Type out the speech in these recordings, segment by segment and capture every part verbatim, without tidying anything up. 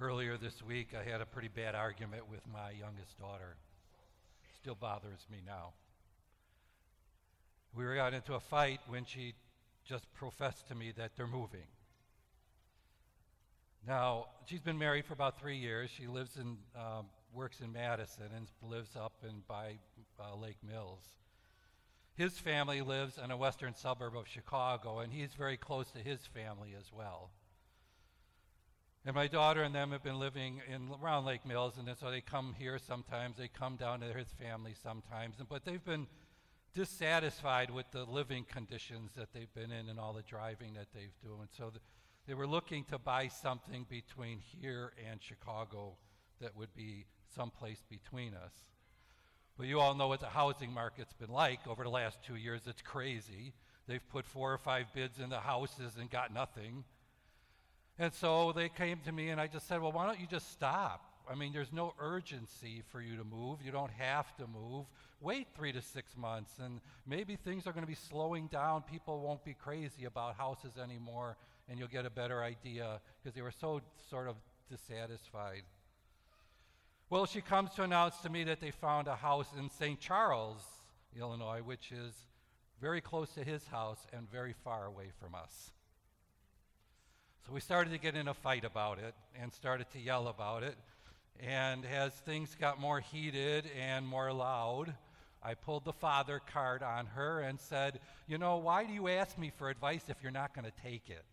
Earlier this week, I had a pretty bad argument with my youngest daughter. Still bothers me now. We got into a fight when she just professed to me that they're moving. Now, she's been married for about three years. She lives in, um, works in Madison and lives up in by uh, Lake Mills. His family lives in a western suburb of Chicago, and he's very close to his family as well. And my daughter and them have been living in around Lake Mills, and so they come here sometimes. They come down to his family sometimes, and, but they've been dissatisfied with the living conditions that they've been in and all the driving that they've done. And so the, they were looking to buy something between here and Chicago that would be someplace between us. But you all know what the housing market's been like over the last two years. It's crazy. They've put four or five bids into houses and got nothing. And so they came to me and I just said, well, why don't you just stop? I mean, there's no urgency for you to move. You don't have to move. Wait three to six months and maybe things are going to be slowing down. People won't be crazy about houses anymore and you'll get a better idea, because they were so sort of dissatisfied. Well, she comes to announce to me that they found a house in Saint Charles, Illinois, which is very close to his house and very far away from us. So we started to get in a fight about it and started to yell about it. And as things got more heated and more loud, I pulled the father card on her and said, you know, why do you ask me for advice if you're not going to take it?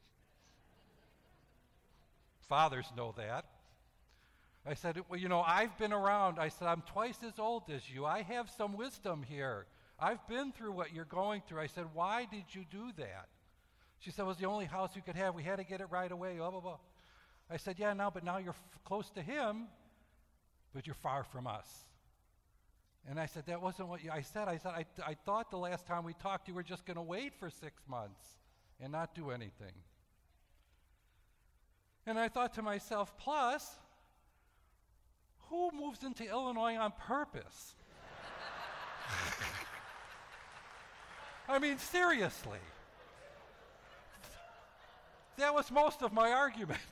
Fathers know that. I said, well, you know, I've been around. I said, I'm twice as old as you. I have some wisdom here. I've been through what you're going through. I said, why did you do that? She said, it was the only house we could have. We had to get it right away, blah, blah, blah. I said, yeah, now, but now you're f- close to him, but you're far from us. And I said, that wasn't what you, I said. I said, I, I thought the last time we talked, you were just going to wait for six months and not do anything. And I thought to myself, plus, who moves into Illinois on purpose? I mean, seriously. That was most of my argument.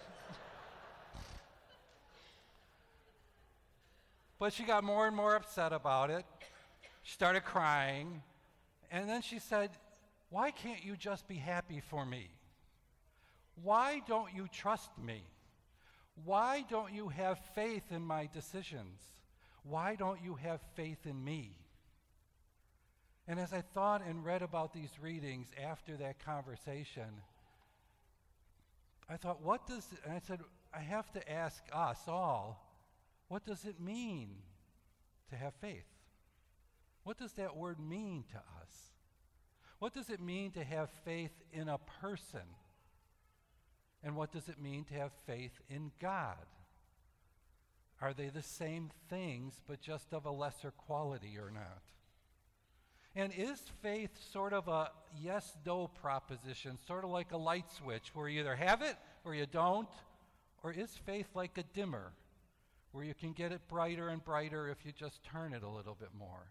But she got more and more upset about it. She started crying. And then she said, why can't you just be happy for me? Why don't you trust me? Why don't you have faith in my decisions? Why don't you have faith in me? And as I thought and read about these readings after that conversation, I thought, what does, and I said, I have to ask us all, what does it mean to have faith? What does that word mean to us? What does it mean to have faith in a person? And what does it mean to have faith in God? Are they the same things, but just of a lesser quality or not? And is faith sort of a yes-no proposition, sort of like a light switch, where you either have it or you don't? Or is faith like a dimmer, where you can get it brighter and brighter if you just turn it a little bit more?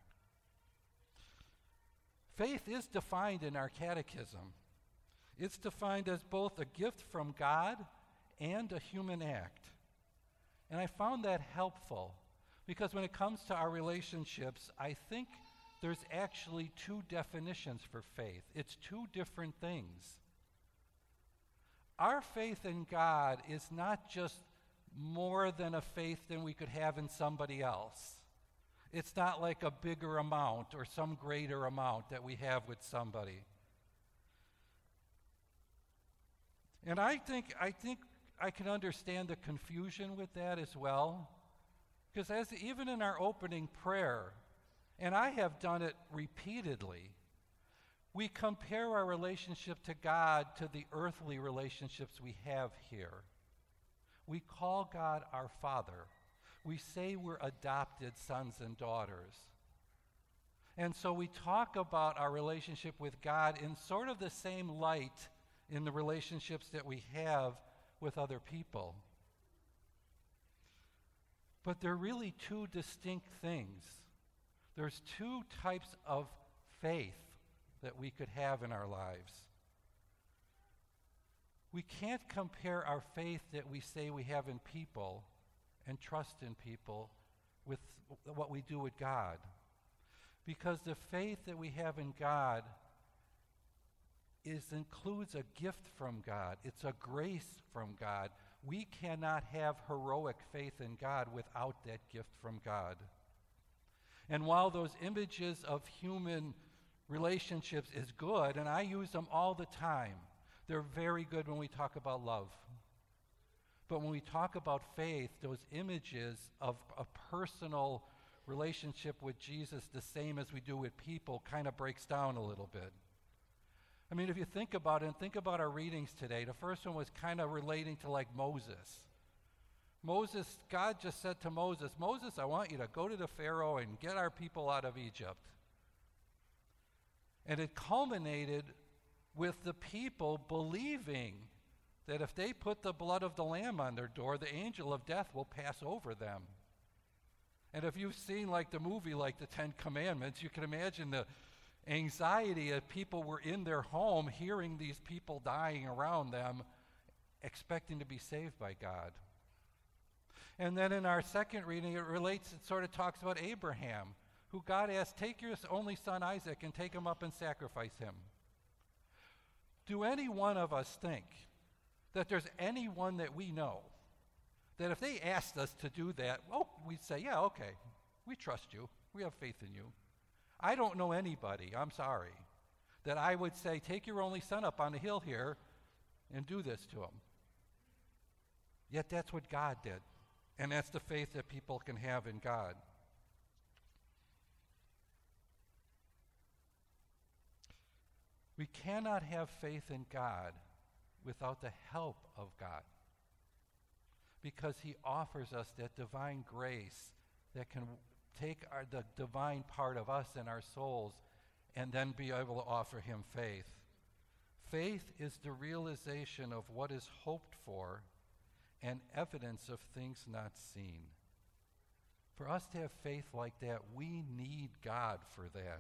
Faith is defined in our catechism. It's defined as both a gift from God and a human act. And I found that helpful, because when it comes to our relationships, I think there's actually two definitions for faith. It's two different things. Our faith in God is not just more than a faith than we could have in somebody else. It's not like a bigger amount or some greater amount that we have with somebody. And I think I think I can understand the confusion with that as well, because as even in our opening prayer, and I have done it repeatedly, we compare our relationship to God to the earthly relationships we have here. We call God our Father. We say we're adopted sons and daughters. And so we talk about our relationship with God in sort of the same light in the relationships that we have with other people. But they're really two distinct things. There's two types of faith that we could have in our lives. We can't compare our faith that we say we have in people and trust in people with what we do with God. Because the faith that we have in God is includes a gift from God. It's a grace from God. We cannot have heroic faith in God without that gift from God. And while those images of human relationships is good, and I use them all the time, they're very good when we talk about love. But when we talk about faith, those images of a personal relationship with Jesus, the same as we do with people, kind of breaks down a little bit. I mean, if you think about it, and think about our readings today, the first one was kind of relating to like Moses. Moses, God just said to Moses, Moses, I want you to go to the Pharaoh and get our people out of Egypt. And it culminated with the people believing that if they put the blood of the lamb on their door, the angel of death will pass over them. And if you've seen like the movie, like the Ten Commandments, you can imagine the anxiety of people were in their home hearing these people dying around them, expecting to be saved by God. And then in our second reading, it relates, it sort of talks about Abraham, who God asked, take your only son Isaac and take him up and sacrifice him. Do any one of us think that there's anyone that we know that if they asked us to do that, well, we'd say, yeah, okay, we trust you. We have faith in you. I don't know anybody, I'm sorry, that I would say, take your only son up on the hill here and do this to him. Yet that's what God did. And that's the faith that people can have in God. We cannot have faith in God without the help of God, because he offers us that divine grace that can take our, the divine part of us and our souls and then be able to offer him faith. Faith is the realization of what is hoped for and evidence of things not seen. For us to have faith like that, we need God for that.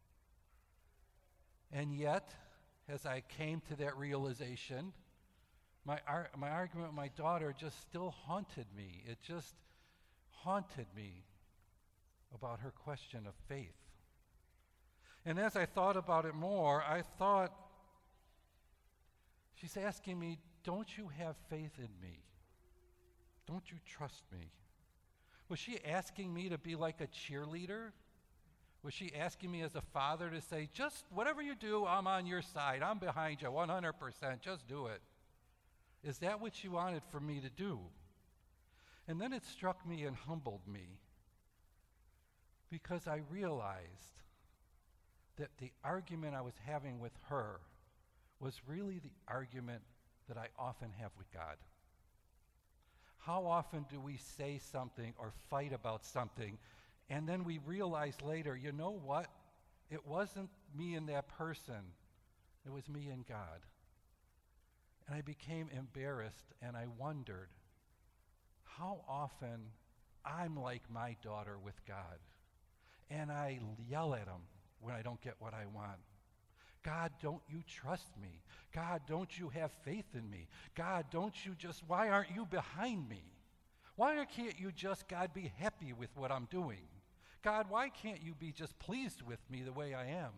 And yet, as I came to that realization, my, ar- my argument with my daughter just still haunted me. It just haunted me about her question of faith. And as I thought about it more, I thought, she's asking me, don't you have faith in me? Don't you trust me? Was she asking me to be like a cheerleader? Was she asking me as a father to say, just whatever you do, I'm on your side. I'm behind you one hundred percent. Just do it. Is that what she wanted for me to do? And then it struck me and humbled me, because I realized that the argument I was having with her was really the argument that I often have with God. How often do we say something or fight about something, and then we realize later, you know what? It wasn't me and that person. It was me and God. And I became embarrassed, and I wondered how often I'm like my daughter with God. And I yell at him when I don't get what I want. God, don't you trust me? God, don't you have faith in me? God, don't you just, why aren't you behind me? Why can't you just, God, be happy with what I'm doing? God, why can't you be just pleased with me the way I am?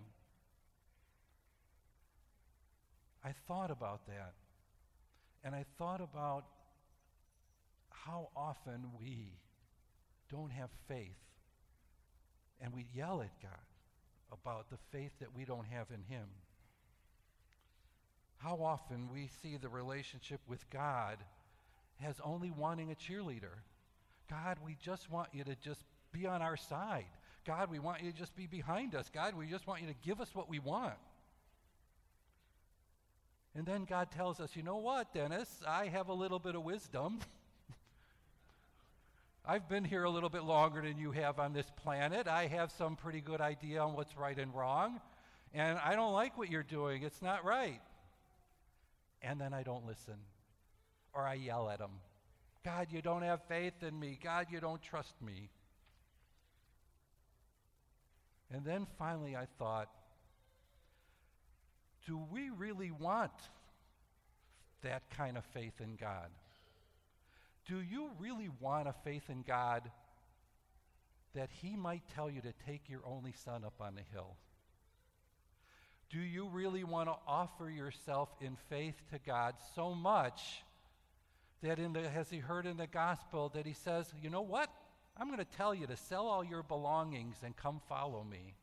I thought about that. And I thought about how often we don't have faith. And we yell at God about the faith that we don't have in him. How often we see the relationship with God as only wanting a cheerleader. God, we just want you to just be on our side. God, we want you to just be behind us. God, we just want you to give us what we want. And then God tells us, you know what, Dennis? I have a little bit of wisdom. I've been here a little bit longer than you have on this planet. I have some pretty good idea on what's right and wrong. And I don't like what you're doing. It's not right. And then I don't listen. Or I yell at him. God, you don't have faith in me. God, you don't trust me. And then finally I thought, do we really want that kind of faith in God? Do you really want a faith in God that he might tell you to take your only son up on the hill? Do you really want to offer yourself in faith to God so much that in the, as he heard in the gospel, that he says, you know what? I'm going to tell you to sell all your belongings and come follow me.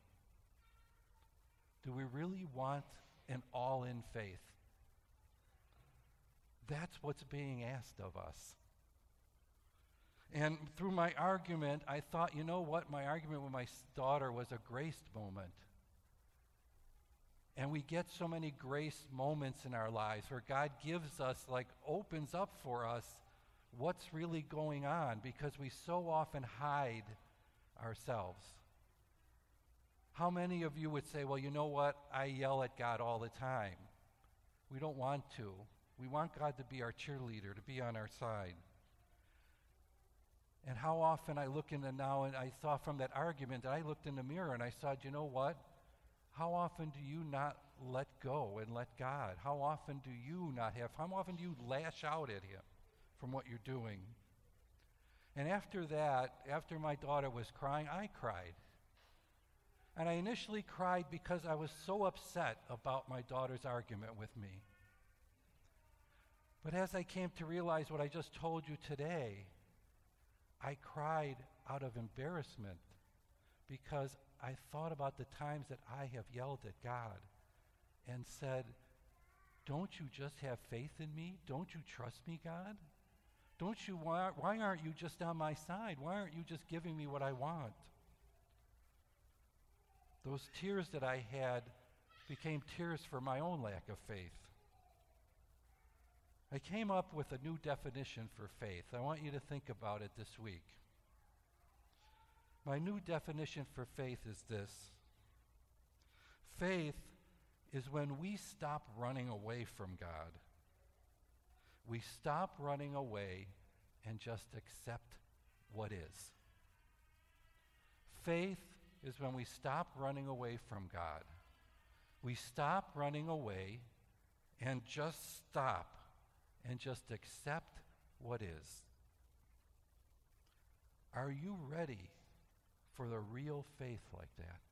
Do we really want an all-in faith? That's what's being asked of us. And through my argument, I thought, you know what? My argument with my daughter was a grace moment. And we get so many grace moments in our lives where God gives us, like, opens up for us what's really going on, because we so often hide ourselves. How many of you would say, well, you know what? I yell at God all the time. We don't want to. We want God to be our cheerleader, to be on our side. And how often I look in the now, and I saw from that argument that I looked in the mirror and I saw, you know what? How often do you not let go and let God? How often do you not have, how often do you lash out at him from what you're doing? And after that, after my daughter was crying, I cried. And I initially cried because I was so upset about my daughter's argument with me. But as I came to realize what I just told you today, I cried out of embarrassment because I thought about the times that I have yelled at God and said, don't you just have faith in me? Don't you trust me, God? Don't you, why, why aren't you just on my side? Why aren't you just giving me what I want? Those tears that I had became tears for my own lack of faith. I came up with a new definition for faith. I want you to think about it this week. My new definition for faith is this. Faith is when we stop running away from God. We stop running away and just accept what is. Faith is when we stop running away from God. We stop running away and just stop and just accept what is. Are you ready for the real faith like that?